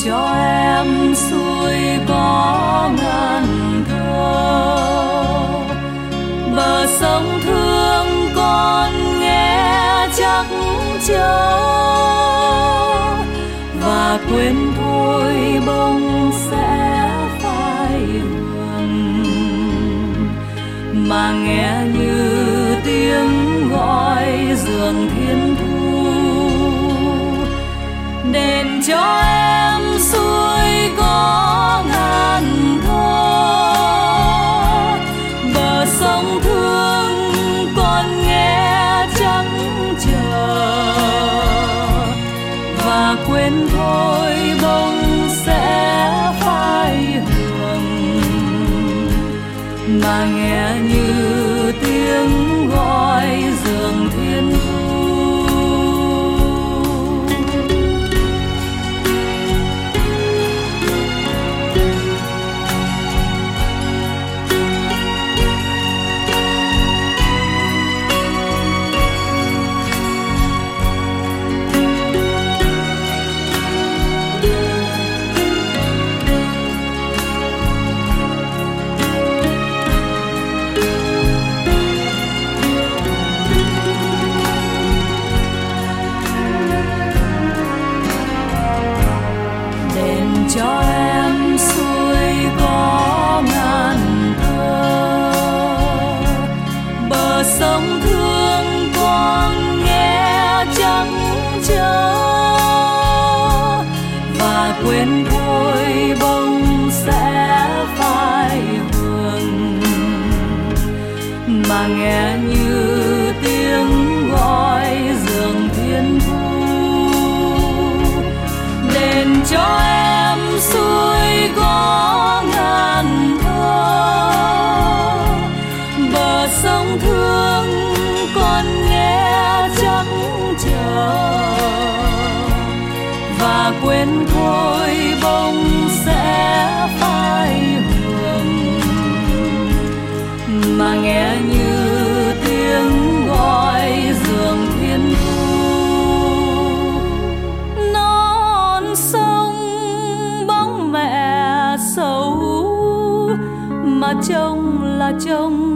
cho em xuôi có ngàn thơ. Bờ sông thương con nghe chắc chờ, và quên thôi bông sẽ phai hương, mà nghe như tiếng gọi giường thiên thu. Đền cho em xuôi có ngàn thơ, bờ sông thương con nghe chắc chờ, và quên thôi bông sẽ phai hương, mà nghe như tiếng gọi giường thiên thu. Cho em xuôi có ngàn thơ, bờ sông thương con nghe chắc chờ, và quên thôi bông sẽ phai hương, mà nghe như tiếng gọi giường thiên thu. Đền cho em xuôi có ngàn thơ, bờ sông thương con nghe chắc chờ, và quên thôi bông sẽ phai hương, mà nghe như tiếng gọi giường thiên thu. Non sông bóng mẹ xấu, mà trông là trông